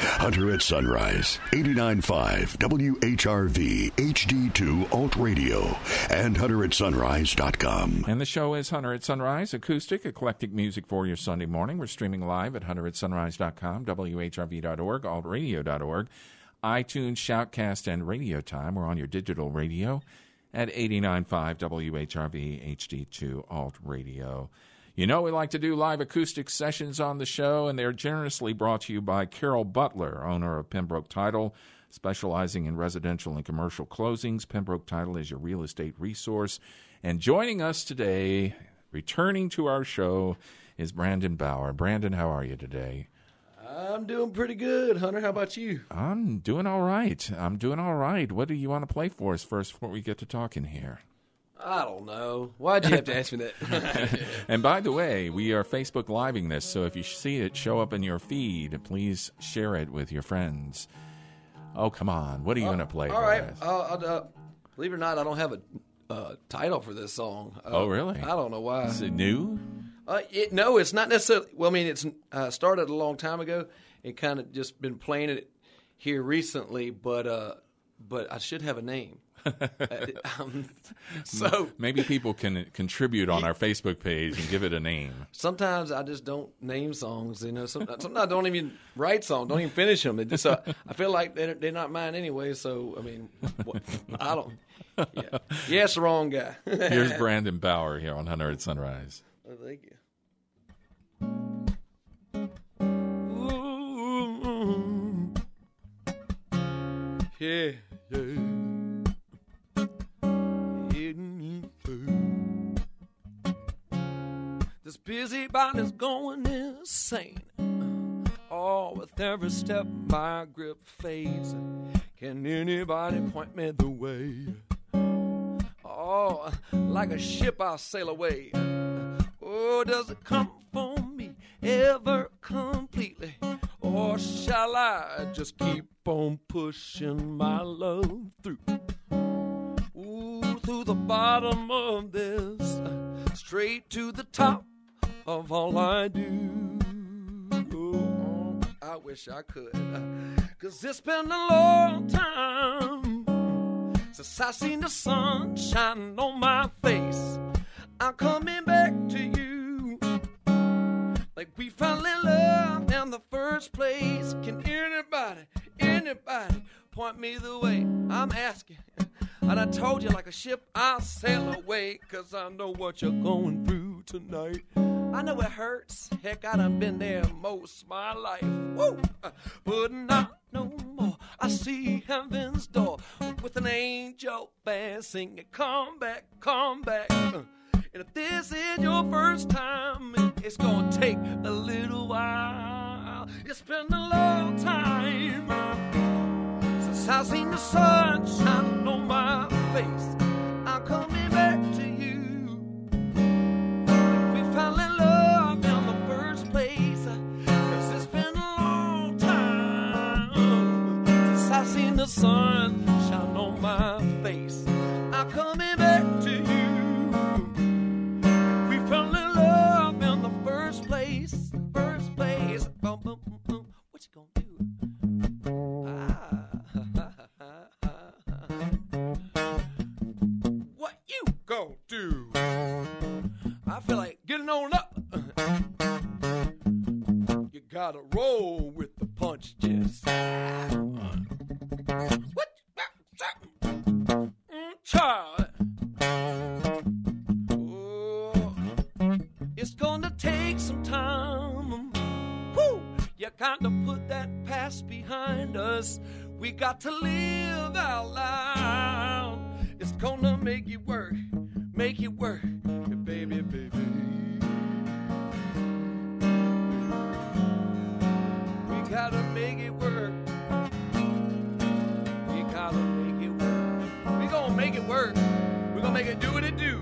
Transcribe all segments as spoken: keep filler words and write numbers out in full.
Hunter at Sunrise, eighty-nine point five W H R V, H D two Alt Radio, and hunter at sunrise dot com. And the show is Hunter at Sunrise, acoustic, eclectic music for your Sunday morning. We're streaming live at hunter at sunrise dot com, W H R V dot org, alt radio dot org, iTunes, Shoutcast, and Radio Time. We're on your digital radio at eighty-nine point five W H R V, H D two Alt Radio. You know we like to do live acoustic sessions on the show, and they're generously brought to you by Carol Butler, owner of Pembroke Title, specializing in residential and commercial closings. Pembroke Title is your real estate resource. And joining us today, returning to our show, is Brandon Bauer. Brandon, how are you today? I'm doing pretty good, Hunter. How about you? I'm doing all right. I'm doing all right. What do you want to play for us first before we get to talking here? I don't know. Why'd you have to ask me that? And by the way, we are Facebook Living this, so if you see it show up in your feed, please share it with your friends. Oh, come on. What are you uh, going to play all for right. us? Uh, uh, believe it or not, I don't have a uh, title for this song. Uh, oh, really? I don't know why. Is it new? Uh, it, no, it's not necessarily. Well, I mean, it's uh, started a long time ago. It kind of just been playing it here recently, but uh, but I should have a name. um, so maybe people can contribute on our Facebook page and give it a name. Sometimes I just don't name songs. You know, sometimes, sometimes I don't even write songs, don't even finish them. It just, uh, I feel like they're, they're not mine anyway. So I mean, what, I don't. Yeah, yeah, it's the wrong guy. Here's Brandon Bauer here on Hunter at Sunrise. Oh, thank you. Yeah, yeah. This busybody's going insane. Oh, with every step my grip fades. Can anybody point me the way? Oh, like a ship I'll sail away. Oh, does it come for me ever completely? Or shall I just keep on pushing my love through? Ooh, through the bottom of this, straight to the top of all I do. Oh, I wish I could, 'cause it's been a long time since I seen the sun shining on my face. I'm coming back to you like we fell in love in the first place. Can anybody, anybody point me the way? I'm asking. And I told you, like a ship, I'll sail away, 'cause I know what you're going through tonight. I know it hurts. Heck, I done been there most of my life. Woo! But not no more. I see heaven's door with an angel band singing, come back, come back. And if this is your first time, it's gonna take a little while. It's been a long time since I've seen the sun shining on my face. I'm coming back to you. We fell in love in the first place, 'cause it's been a long time since I've seen the sun shine on my face. I'm coming back to you. We fell in love in the first place, first place. Boom, boom, boom, boom. What you gonna do? What you gonna do? I feel like getting on up. You gotta roll with the punches. What? Mm, child. Oh, it's gonna take some time. Woo! You gotta put that past behind us. We got to live out loud. It's gonna make you work, make you work, baby, baby. We gotta make it work. We gotta make it work. We gonna make it work. We gonna make it do what it do.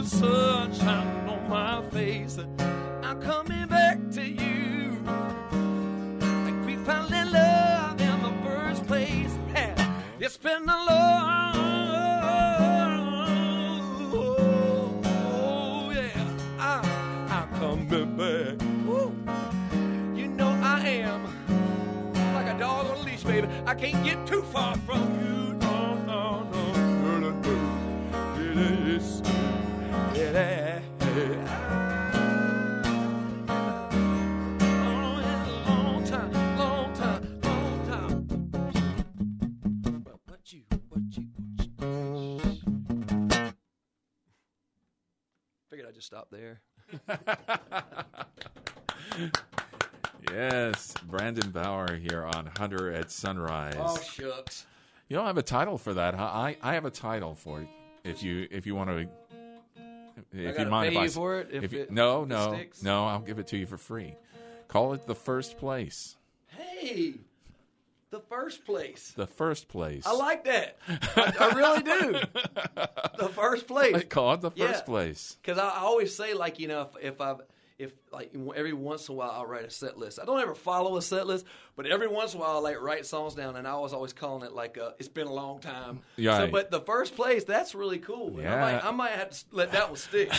the sun shining on my face. I'm coming back to you. Like we found love in the first place. It's been a long, oh yeah, I, I'm coming back. Woo. You know I am like a dog on a leash, baby. I can't get too far from you. No, no, no, no, no, no. It is, yeah. Figured I'd just stop there. Yes, Brandon Bauer here on Hunter at Sunrise. Oh shucks! You don't have a title for that, huh? I, I have a title for it. If you if you want to, if I you mind pay if I you for it. If if you, it, no if no it sticks? no, I'll give it to you for free. Call it The First Place. Hey, the first place. The First Place. I like that. I, I really do. The first place. Call it The First Yeah. Place. Because I, I always say, like, you know, if, if I, if like every once in a while I'll write a set list. I don't ever follow a set list, but every once in a while I like write songs down, and I was always calling it like, uh, it's been a long time. Yeah. So, but the first place, that's really cool. And Yeah. I might, I might have to let that one stick.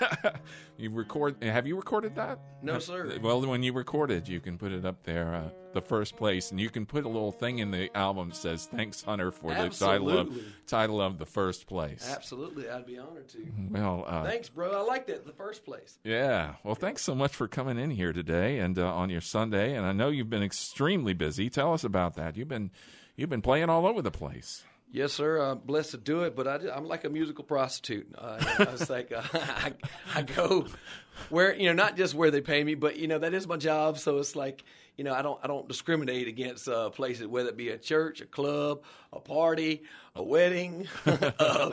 You record? Have you recorded that? No, sir. Well, when you record it, you can put it up there, uh, The First Place, and you can put a little thing in the album that says "Thanks, Hunter, for the title of Absolutely. title of The First Place." Absolutely, I'd be honored to. Well, uh, Thanks, bro. I like that. The first place. yeah. Well, thanks so much for coming in here today and uh, on your Sunday. And I know you've been extremely busy. Tell us about that. You've been you've been playing all over the place. Yes, sir. I'm blessed to do it, but I, I'm like a musical prostitute. Uh, I was like, uh, I, I go where, you know, not just where they pay me, but, you know, that is my job. So it's like, you know, I don't I don't discriminate against uh, places, whether it be a church, a club, a party, a wedding, uh,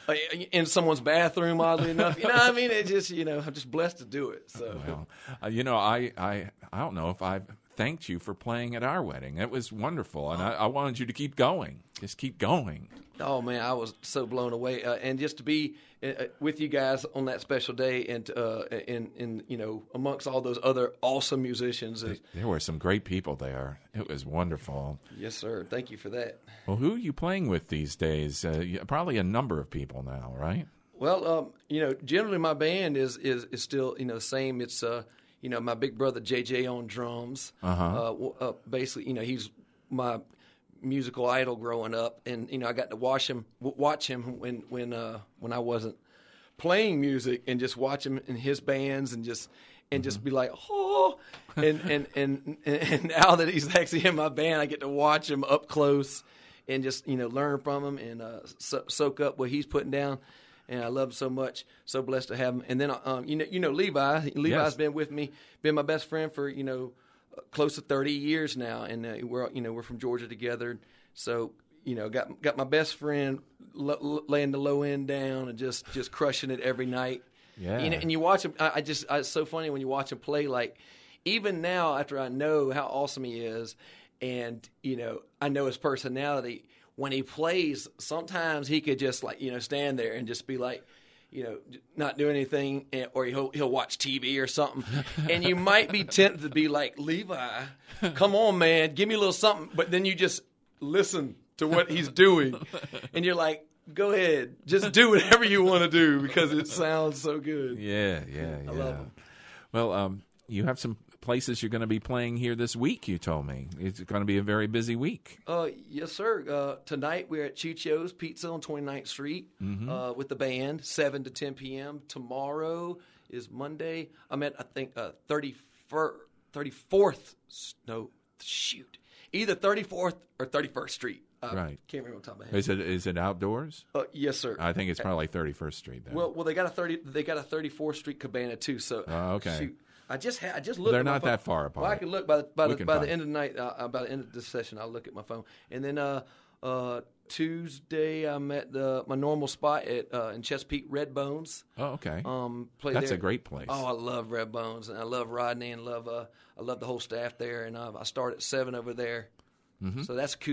in someone's bathroom, oddly enough. You know what I mean? It just, you know, I'm just blessed to do it. So, Well, uh, you know, I, I I don't know if I've thanked you for playing at our wedding. It was wonderful, and I, I wanted you to keep going. Just keep going. oh man, I was so blown away, uh, and just to be uh, with you guys on that special day, and uh, in in you know amongst all those other awesome musicians. Is, There were some great people there. It was wonderful. yes, sir. Thank you for that. Well, who are you playing with these days? Uh, you- probably a number of people now, right? Well, um, you know, generally my band is is, is still you know the same. It's uh, you know my big brother J J on drums. Uh-huh. Uh, w- uh, basically, you know, he's my musical idol growing up, and you know I got to watch him w- watch him when when uh, when I wasn't playing music, and just watch him in his bands, and just and just be like, oh, and and, and and now that he's actually in my band, I get to watch him up close and just you know learn from him and uh, so- soak up what he's putting down. And I love him so much. So blessed to have him. And then um, you know you know Levi. Levi's Yes. been with me, been my best friend for you know close to thirty years now, and uh, we're you know we're from Georgia together. So you know got got my best friend l- laying the low end down and just just crushing it every night. Yeah. You know, and you watch him. I, I just I, it's so funny when you watch him play. Like even now, after I know how awesome he is, and you know I know his personality. When he plays, sometimes he could just like you know stand there and just be like, you know, not do anything, and, or he'll he'll watch T V or something, and you might be tempted to be like, Levi, come on, man, give me a little something, but then you just listen to what he's doing, and you're like, go ahead, just do whatever you want to do because it sounds so good. Yeah, yeah, yeah. I love 'em. Well, um, you have some places you're going to be playing here this week, you told me. It's going to be a very busy week. Uh, yes, sir. Uh, tonight we're at Chicho's Pizza on twenty-ninth Street uh, with the band, seven to ten p.m. Tomorrow is Monday. I'm at, I think, uh, thirty-first, thirty-fourth, no, shoot. Either thirty-fourth or thirty-first Street. Uh, Right. Can't remember off the top of my head. Is it is it outdoors? Uh, yes, sir. I think it's probably thirty-first Street then. Well, well, they got a thirty. They got a thirty-fourth Street Cabana too. So, Oh, okay. Shoot, I just had. I just looked. They're at my not phone. that far apart. Well, I can look by the by We the, can by find the end of the night. Uh, by the end of this session, I'll look at my phone. And then uh, uh, Tuesday, I'm at the, my normal spot at uh, in Chesapeake, Red Bones. oh, okay. Um, play That's there. a great place. Oh, I love Red Bones, and I love Rodney, and love uh, I love the whole staff there. And uh, I start at seven over there, Mm-hmm. so that's acoustic.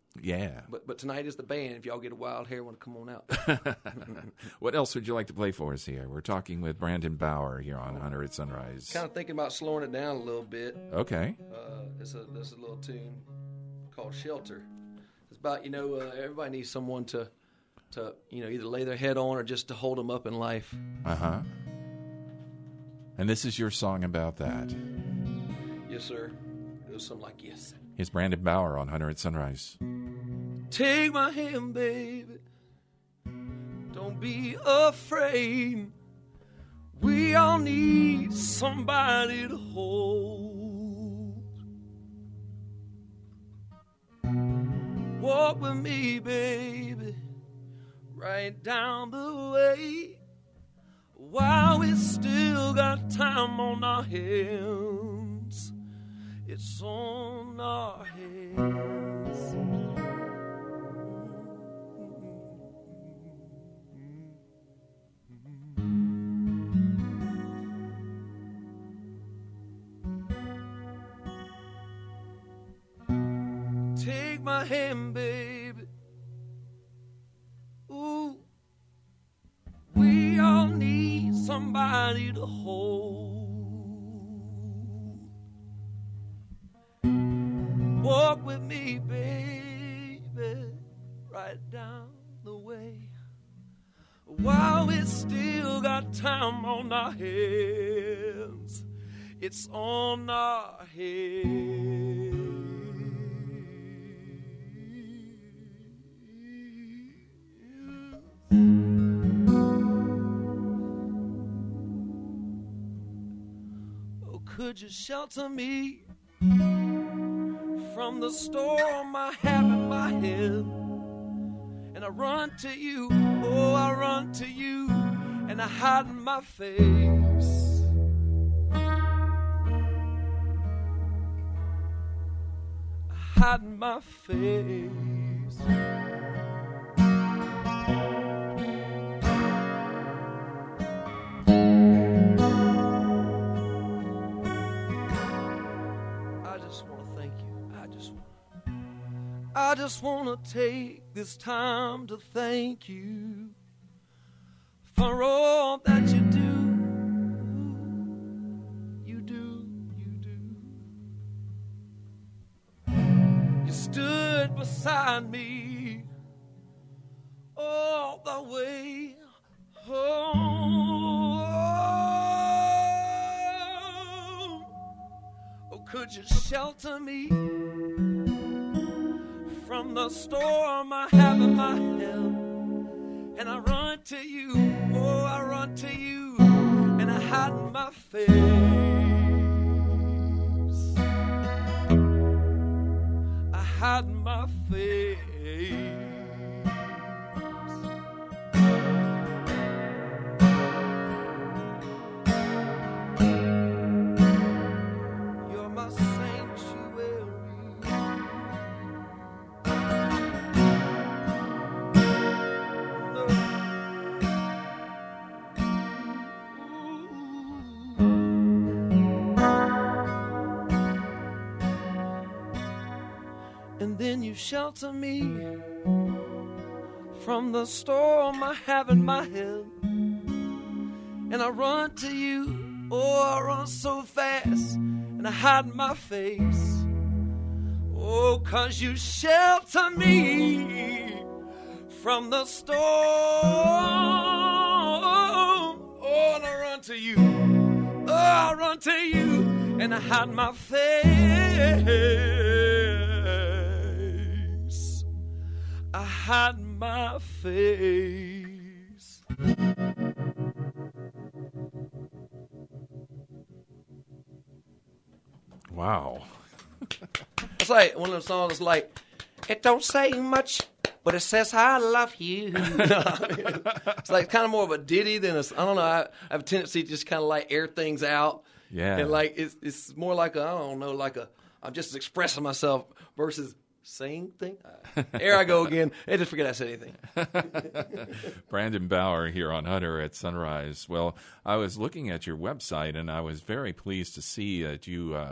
Yeah. But but tonight is the band. If y'all get a wild hair, want to come on out. What else would you like to play for us here? We're talking with Brandon Bauer here on Hunter at Sunrise. Kind of thinking about slowing it down a little bit. Okay. Uh, it's a this is a little tune called Shelter. It's about, you know, uh, everybody needs someone to to you know either lay their head on or just to hold them up in life. Uh huh. And this is your song about that. Yes, sir. It was something like yes. Here's Brandon Bauer on Hunter at Sunrise. Take my hand, baby. Don't be afraid. We all need somebody to hold. Walk with me, baby, right down the way. While we still got time on our hands, it's on our hands. Take my hand, baby. Ooh, we all need somebody to hold. Walk with me, baby, right down the way. While we still got time on our hands, it's on our hands. Oh, could you shelter me from the storm I have in my head? And I run to you, oh, I run to you, and I hide in my face. I hide in my face. I just want to thank you. I just want to. I just want to take this time to thank you for all that you do. You do, you do. You stood beside me all the way home. Oh, could you shelter me from the storm I have in my head? And I run to you, oh, I run to you, and I hide in my face. I hide in my face. You're my sanctuary. And then you shelter me from the storm I have in my head. And I run to you, oh, I run so fast, and I hide in my face. Oh, 'cause you shelter me from the storm. Oh, and I run to you, oh, I run to you, and I hide in my face. I hide my face. Wow. It's like one of those songs that's like, it don't say much, but it says I love you. It's like kind of more of a ditty than a, I don't know, I, I have a tendency to just kind of like air things out. Yeah. And like, it's, it's more like a, I don't know, like a, I'm just expressing myself versus saying thing. There I go again. I just forget I said anything. Brandon Bauer here on Hunter at Sunrise. Well, I was looking at your website, and I was very pleased to see that you uh,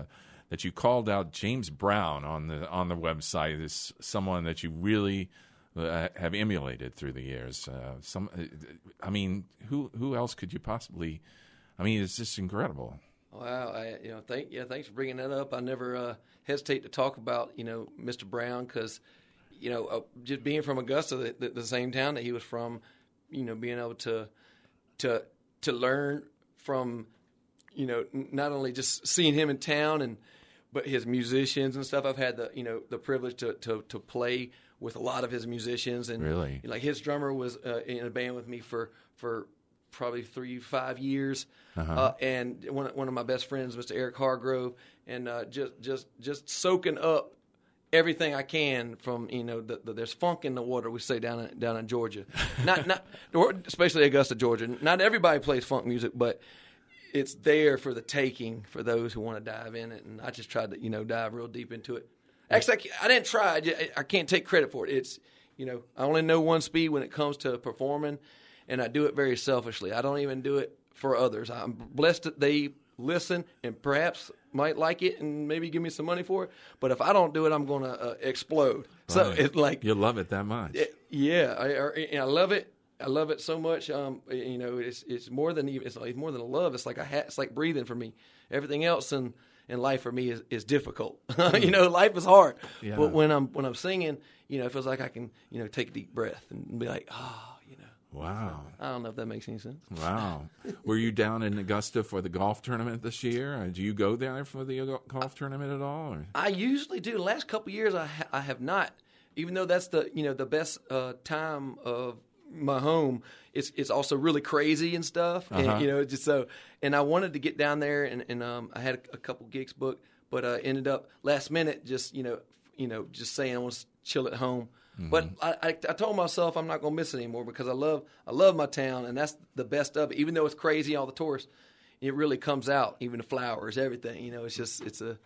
that you called out James Brown on the on the website as someone that you really uh, have emulated through the years. Uh, some, I mean, who who else could you possibly? I mean, it's just incredible. Wow, I, you know, thank yeah, thanks for bringing that up. I never uh, hesitate to talk about you know Mister Brown because you know uh, just being from Augusta, the, the, the same town that he was from, you know, being able to to to learn from, you know, not only just seeing him in town and but his musicians and stuff. I've had the you know the privilege to to, to play with a lot of his musicians and really like his drummer was uh, in a band with me for for. probably three, five years, uh-huh. uh, and one one of my best friends, Mister Eric Hargrove, and uh, just just just soaking up everything I can from you know the, the, there's funk in the water we say down in, down in Georgia, not not especially Augusta, Georgia. Not everybody plays funk music, but it's there for the taking for those who want to dive in it, and I just tried to you know dive real deep into it. Actually, I, I didn't try. I, I can't take credit for it. It's you know I only know one speed when it comes to performing. And I do it very selfishly. I don't even do it for others. I'm blessed that they listen and perhaps might like it and maybe give me some money for it. But if I don't do it, I'm going to uh, explode. Right. So it's like you love it that much. It, yeah, I, I, I love it. I love it so much. Um, you know, it's it's more than even it's like more than a love. It's like a ha- it's like breathing for me. Everything else in, in life for me is, is difficult. you know, life is hard. Yeah. But when I'm when I'm singing, you know, it feels like I can you know take a deep breath and be like, ah. Oh, Wow. I don't know if that makes any sense. Wow. Were you down in Augusta for the golf tournament this year? Or do you go there for the golf tournament at all? Or? I usually do. The last couple of years I, ha- I have not. Even though that's the you know the best uh, time of my home, it's it's also really crazy and stuff. Uh-huh. And, you know, just so and I wanted to get down there and, and um, I had a, a couple gigs booked, but uh, ended up last minute just you know you know just saying I want to chill at home. Mm-hmm. But I, I, I told myself I'm not going to miss it anymore because I love I love my town, and that's the best of it. Even though it's crazy, all the tourists, it really comes out. Even the flowers, everything. You know, it's just it's a.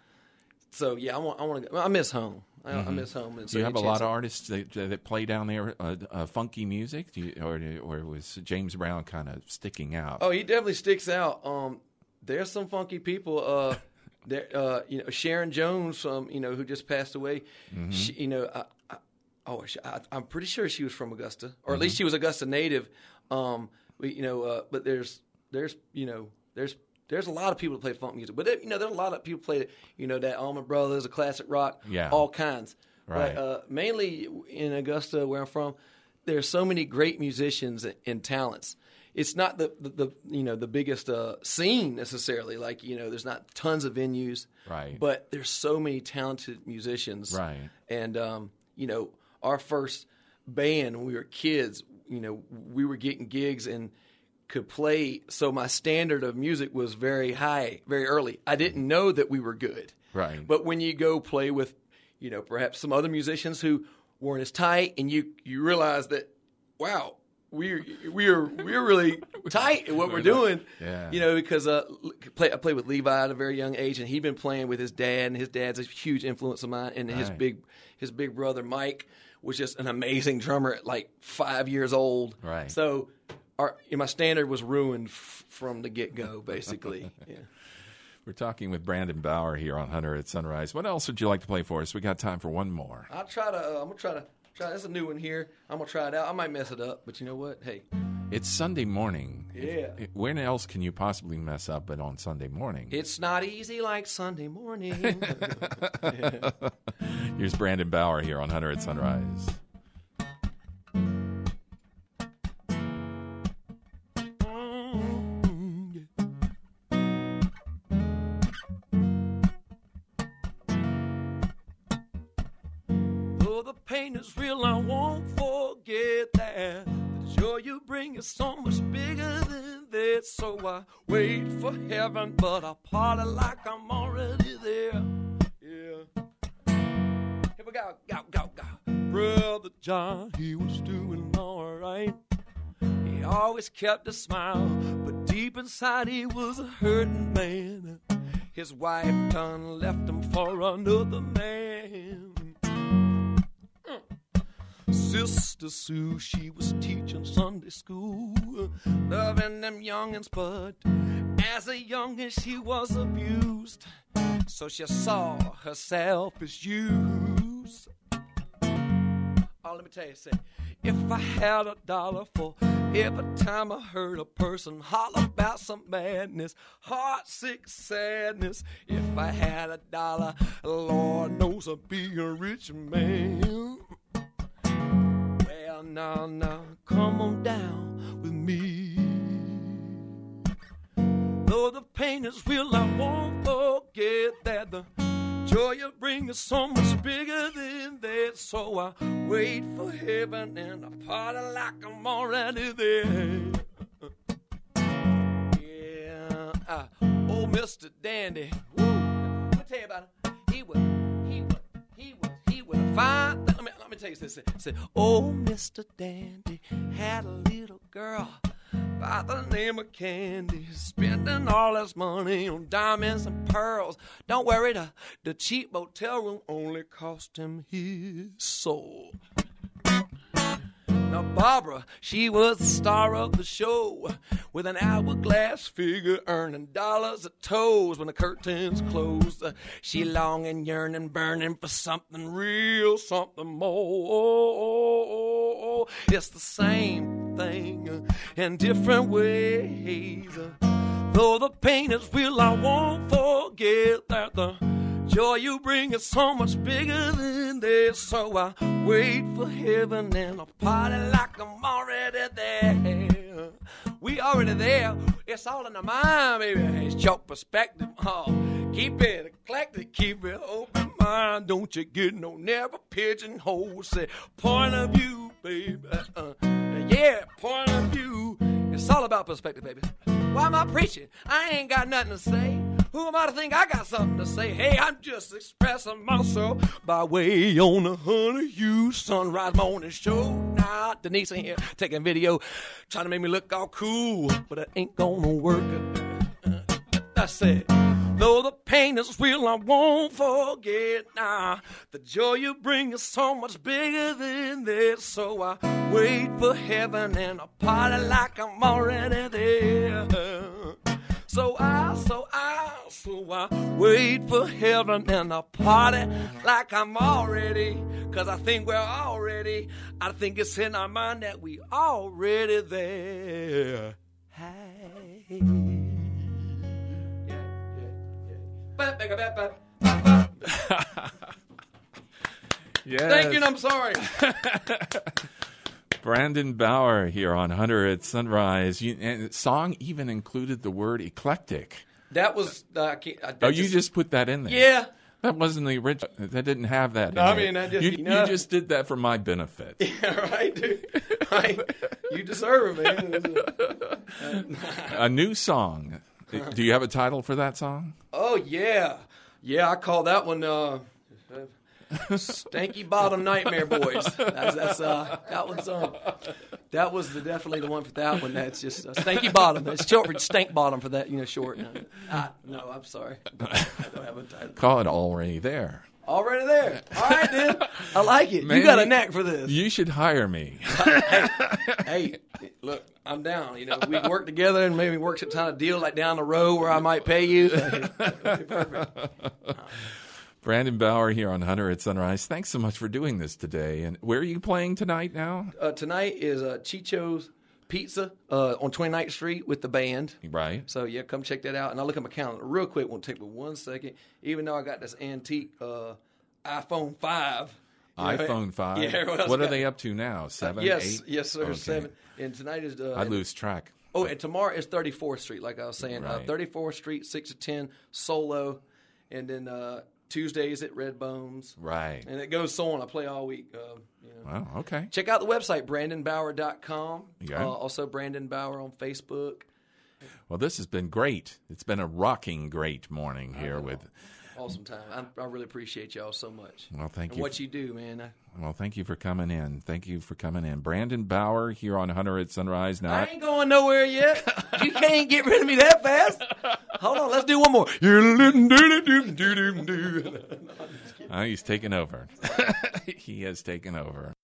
So yeah, I want I want to. I miss home. I, mm-hmm. I miss home. And so do you have a lot of artists that, that play down there uh, uh, funky music, do you, or or was James Brown kind of sticking out? Oh, he definitely sticks out. Um, there's some funky people. Uh, there, uh, you know, Sharon Jones, um, you know, who just passed away. Mm-hmm. She, you know. I, Oh, I, I'm pretty sure she was from Augusta, or mm-hmm. at least she was Augusta native. Um, we, you know, uh, but there's, there's, you know, there's, there's a lot of people that play funk music, but there, you know, there's a lot of people play, you know, that Allman Brothers, the classic rock, yeah. all kinds. Right. But uh, mainly in Augusta, where I'm from, there's so many great musicians and talents. It's not the, the, the you know the biggest uh, scene necessarily. Like you know, there's not tons of venues, right? But there's so many talented musicians, right? And um, you know. Our first band when we were kids, you know, we were getting gigs and could play. So my standard of music was very high, very early. I didn't know that we were good. Right. But when you go play with, you know, perhaps some other musicians who weren't as tight, and you, you realize that, wow, we're we're we're really tight at what we're doing. Yeah. You know, because uh, play, I played with Levi at a very young age, and he'd been playing with his dad, and his dad's a huge influence of mine, and right. his big his big brother Mike was just an amazing drummer at like five years old. Right. So our, my standard was ruined f- from the get-go, basically. Yeah. We're talking with Brandon Bauer here on Hunter at Sunrise. What else would you like to play for us? We got time for one more. I'll try to. Uh, I'm gonna try to try. There's a new one here. I'm gonna try it out. I might mess it up, but you know what? Hey, it's Sunday morning. Yeah. If, when else can you possibly mess up but on Sunday morning? It's not easy like Sunday morning. Yeah. Here's Brandon Bauer here on Hunter at Sunrise. Though the pain is real, I won't forget that. The joy you bring is so much bigger than that. So I wait for heaven, but I party like I'm already there. Yeah. Here we go, go, go, go. Brother John, he was doing all right. He always kept a smile, but deep inside he was a hurting man. His wife done left him for another man. Sister Sue, she was teaching Sunday school, loving them youngins, but As a youngin', she was abused, so she saw herself as used. Oh, let me tell you, say, if I had a dollar for every time I heard a person holler about some madness, heart-sick sadness, if I had a dollar, Lord knows I'd be a rich man. Well, now, now, come on down with me. Though the pain is real, I won't forget that the joy you bring is so much bigger than that. So I wait for heaven and I party like I'm already there. Yeah, uh, oh, Mister Dandy. Woo. Let me tell you about it. He was, he was, he was, he was a fine. Let me, let me tell you this. Say, oh, Mister Dandy had a little girl by the name of Candy, spending all his money on diamonds and pearls. Don't worry, the, the cheap motel room only cost him his soul. Now Barbara, she was the star of the show, with an hourglass figure earning dollars at toes. When the curtains closed, uh, she longing, yearning, burning for something real, something more. It's the same thing uh, in different ways. Uh, though the pain is real, I won't forget that the joy you bring is so much bigger than this. So I wait for heaven and I party like I'm already there. We already there. It's all in the mind, baby. It's your perspective. Oh, keep it eclectic, keep it open mind. Don't you get no never pigeonhole. Say point of view, baby. Uh, yeah, point of view. It's all about perspective, baby. Why am I preaching? I ain't got nothing to say. Who am I to think I got something to say? Hey, I'm just expressing myself by way on the Honey Hughes Sunrise Morning Show. Now, Denise in here taking video, trying to make me look all cool, but it ain't gonna work. I said, though the pain is real, I won't forget. Nah, the joy you bring is so much bigger than this. So I wait for heaven and I party like I'm already there. So I, so I, so I wait for heaven and I party like I'm already, cause I think we're already, I think it's in our mind that we already there. Hey. Yeah, yeah, yeah. Yes. Thank you and I'm sorry. Brandon Bauer here on Hunter at Sunrise. You, and the song even included the word eclectic. That was, uh, I can't, I, Oh, you just, just put that in there? Yeah. That wasn't the original. That didn't have that No, in I mean, there. I just, you, you know. you just did that for my benefit. Yeah, right, dude. Right. You deserve it, man. A new song. Do you have a title for that song? Oh, yeah. Yeah, I call that one, uh, Stanky Bottom Nightmare Boys. That's, that's uh, that one's um, that was the, definitely the one for that one. That's just uh, Stanky Bottom. It's short for Stank Bottom for that, you know, short. No, ah, no I'm sorry. I don't have a title. Call it Already There. Already there. All right, then. I like it. Man, you got a knack for this. You should hire me. hey, hey, look, I'm down. You know, we can work together and maybe work some kind of deal like down the road where I might pay you. It'd be perfect. Brandon Bauer here on Hunter at Sunrise. Thanks so much for doing this today. And where are you playing tonight now? Uh, tonight is uh, Chicho's Pizza uh, on twenty-ninth Street with the band. Right. So, yeah, come check that out. And I'll look at my calendar real quick. Won't take but one second. Even though I got this antique uh, iPhone five. iPhone know, five? Yeah. What, what are got? they up to now? Seven, uh, yes, eight? Yes, sir. Okay. Seven. And tonight is... Uh, I lose track. Oh, and tomorrow is thirty-fourth Street, like I was saying. Right. Uh, thirty-fourth Street, six to ten, solo. And then... Uh, Tuesdays at Red Bones. Right. And it goes so on. I play all week. Uh, you know. Wow, okay. Check out the website, brandon bauer dot com. Yeah. Uh, also, Brandon Bauer on Facebook. Well, this has been great. It's been a rocking great morning here Oh, with... Awesome time. I, I really appreciate y'all so much. Well, thank and you. what you do, man. I, Well, thank you for coming in. Thank you for coming in. Brandon Bauer here on Hunter at Sunrise. Now, I ain't going nowhere yet. You can't get rid of me that fast. Hold on, let's do one more. Oh, he's taking over. He has taken over.